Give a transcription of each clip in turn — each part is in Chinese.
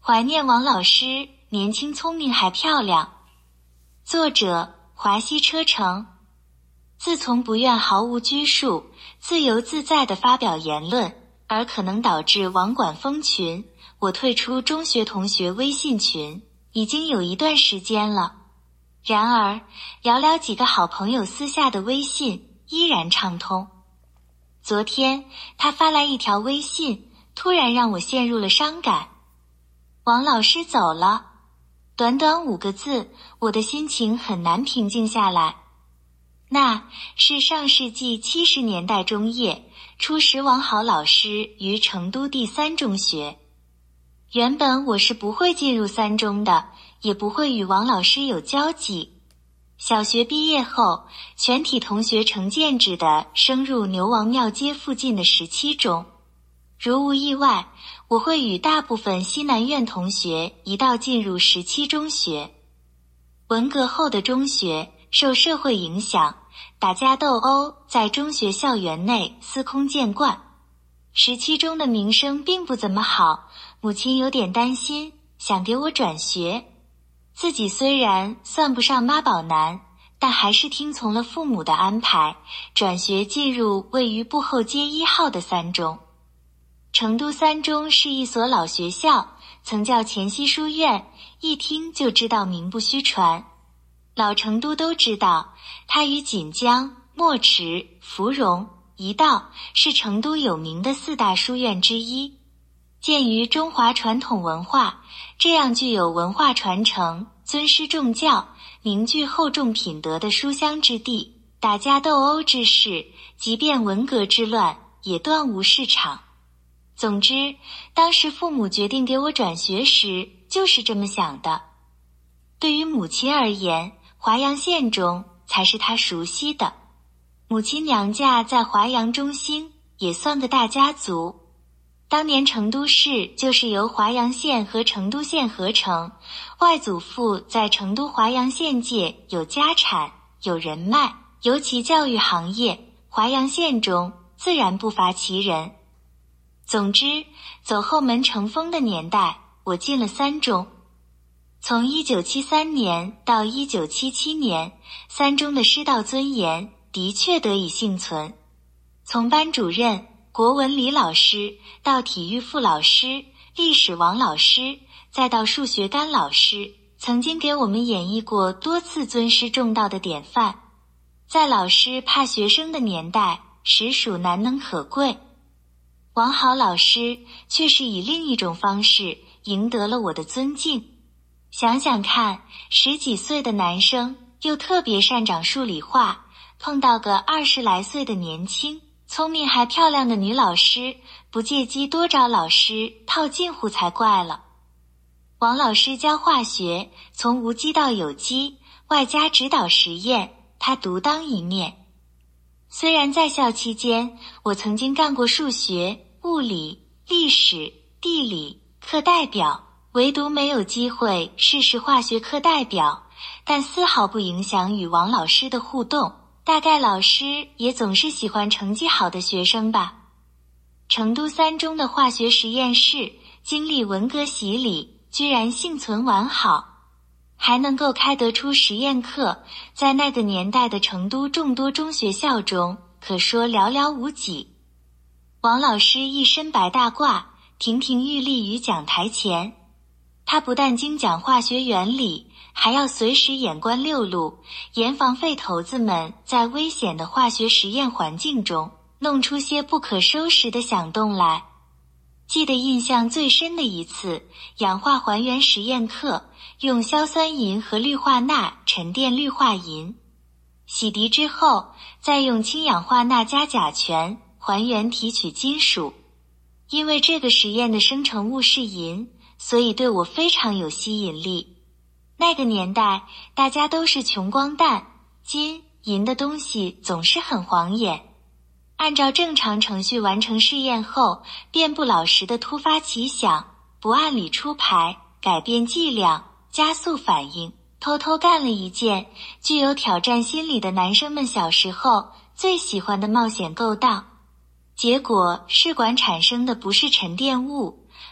怀念王老师，年轻聪明还漂亮。作者华西车程。自从不愿毫无拘束、自由自在地发表言论，而可能导致网管封群，我退出中学同学微信群已经有一段时间了。然而，寥寥几个好朋友私下的微信依然畅通。昨天，他发来一条微信，突然让我陷入了伤感。王老师走了。短短5个字，我的心情很难平静下来。那是上世纪70年代中叶，初识王好老师于成都第3中学。原本我是不会进入3中的，也不会与王老师有交集。小学毕业后，全体同学成建制地升入牛王庙街附近的17中。如无意外，我会与大部分西南院同学一道进入17中学。文革后的中学受社会影响，打架斗殴在中学校园内司空见惯。17中的名声并不怎么好，母亲有点担心，想给我转学。自己虽然算不上妈宝男，但还是听从了父母的安排，转学进入位于步后街1号的3中。成都3中是一所老学校，曾叫前溪书院，一听就知道名不虚传。老成都都知道，它与锦江、墨池、芙蓉、一道是成都有名的4大书院之一。鉴于中华传统文化，这样具有文化传承、尊师重教、凝聚厚重品德的书香之地，打架斗殴之事，即便文革之乱，也断无市场。总之，当时父母决定给我转学时，就是这么想的。对于母亲而言，华阳县中才是她熟悉的。母亲娘家在华阳中兴，也算个大家族。当年成都市就是由华阳县和成都县合成，外祖父在成都华阳县界有家产、有人脉，尤其教育行业，华阳县中自然不乏其人。总之，走后门成风的年代，我进了3中。从1973年到1977年，3中的师道尊严的确得以幸存。从班主任、国文李老师到体育傅老师、历史王老师，再到数学甘老师，曾经给我们演绎过多次尊师重道的典范。在老师怕学生的年代，实属难能可贵。王好老师却是以另一种方式赢得了我的尊敬。想想看，10几岁的男生又特别擅长数理化，碰到个20来岁的年轻、聪明还漂亮的女老师，不借机多找老师套近乎才怪了。王老师教化学，从无机到有机，外加指导实验，他独当一面。虽然在校期间，我曾经干过数学、物理、历史、地理课代表，唯独没有机会试试化学课代表，但丝毫不影响与王老师的互动。大概老师也总是喜欢成绩好的学生吧。成都3中的化学实验室经历文革洗礼，居然幸存完好，还能够开得出实验课，在那个年代的成都众多中学校中，可说寥寥无几。王老师一身白大褂，亭亭玉立于讲台前。他不但精讲化学原理，还要随时眼观六路，严防废头子们在危险的化学实验环境中弄出些不可收拾的响动来。记得印象最深的一次氧化还原实验课，用硝酸银和氯化钠沉淀氯化银，洗涤之后再用氢氧化钠加甲醛还原提取金属。因为这个实验的生成物是银，所以对我非常有吸引力。那个年代大家都是穷光蛋，金、银的东西总是很晃眼。按照正常程序完成试验后，便不老实的突发奇想，不按理出牌，改变剂量，加速反应，偷偷干了一件具有挑战心理的男生们小时候最喜欢的冒险勾当。结果试管产生的不是沉淀物，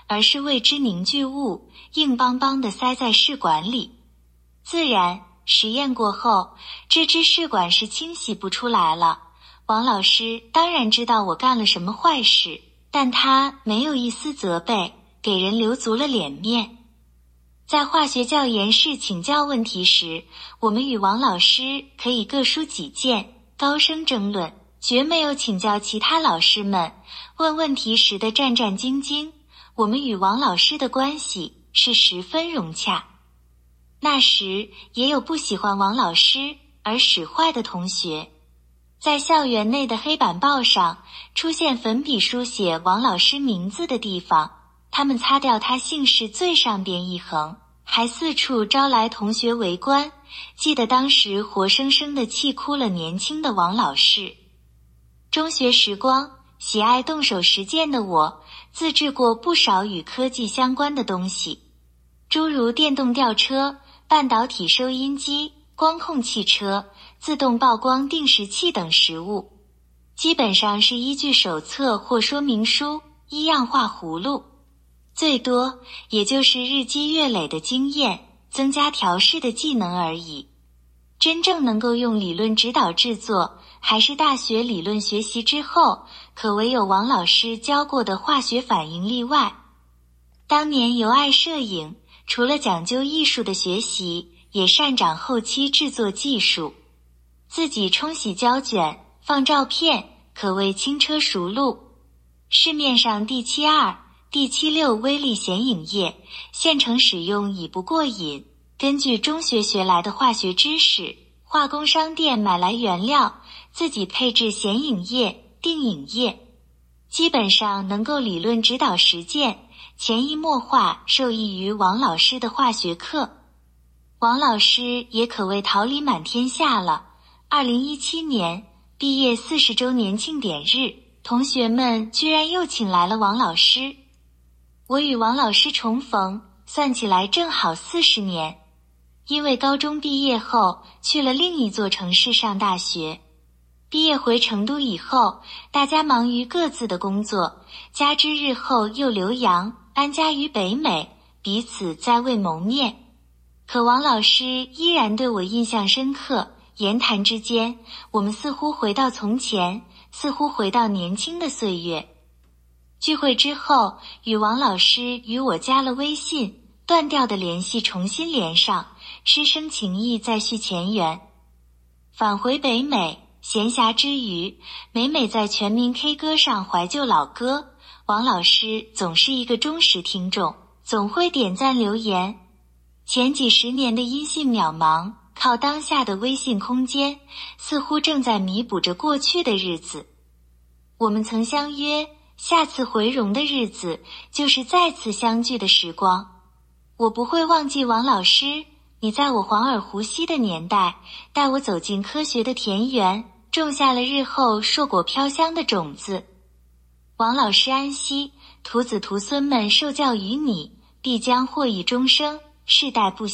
而是未知凝聚物，硬邦邦地塞在试管里。自然，实验过后，这只试管是清洗不出来了。王老师当然知道我干了什么坏事，但他没有一丝责备，给人留足了脸面。在化学教研室请教问题时，我们与王老师可以各抒己见，高声争论，绝没有请教其他老师们问问题时的战战兢兢。我们与王老师的关系是十分融洽。那时也有不喜欢王老师而使坏的同学，在校园内的黑板报上出现粉笔书写王老师名字的地方，他们擦掉他姓氏最上边一横，还四处招来同学围观。记得当时活生生地气哭了年轻的王老师。中学时光，喜爱动手实践的我，自制过不少与科技相关的东西，诸如电动吊车、半导体收音机、光控汽车、自动曝光定时器等实物，基本上是依据手册或说明书一样画葫芦，最多也就是日积月累的经验，增加调试的技能而已。真正能够用理论指导制作，还是大学理论学习之后，可唯有王老师教过的化学反应例外。当年由爱摄影，除了讲究艺术的学习，也擅长后期制作技术，自己冲洗胶卷、放照片，可谓轻车熟路。市面上第72、第76微粒显影液，现成使用已不过瘾。根据中学学来的化学知识，化工商店买来原料，自己配制显影液、定影液，基本上能够理论指导实践，潜移默化受益于王老师的化学课。王老师也可谓桃李满天下了。2017年毕业40周年庆典日，同学们居然又请来了王老师。我与王老师重逢，算起来正好40年。因为高中毕业后去了另一座城市上大学，毕业回成都以后，大家忙于各自的工作，加之日后又留洋安家于北美，彼此再未谋面。可王老师依然对我印象深刻，言谈之间，我们似乎回到从前，似乎回到年轻的岁月。聚会之后，与王老师与我加了微信，断掉的联系重新连上，师生情谊再续前缘。返回北美，闲暇之余，每每在全民 K 歌上怀旧老歌，王老师总是一个忠实听众，总会点赞留言。前几十年的音信渺茫，靠当下的微信空间，似乎正在弥补着过去的日子。我们曾相约，下次回蓉的日子，就是再次相聚的时光。我不会忘记王老师，你在我黄耳湖西的年代，带我走进科学的田园，种下了日后硕果飘香的种子。王老师安息，徒子徒孙们受教于你，必将获益终生，世代不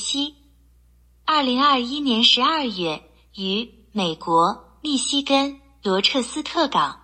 息。2021年12月，于美国密西根罗彻斯特港。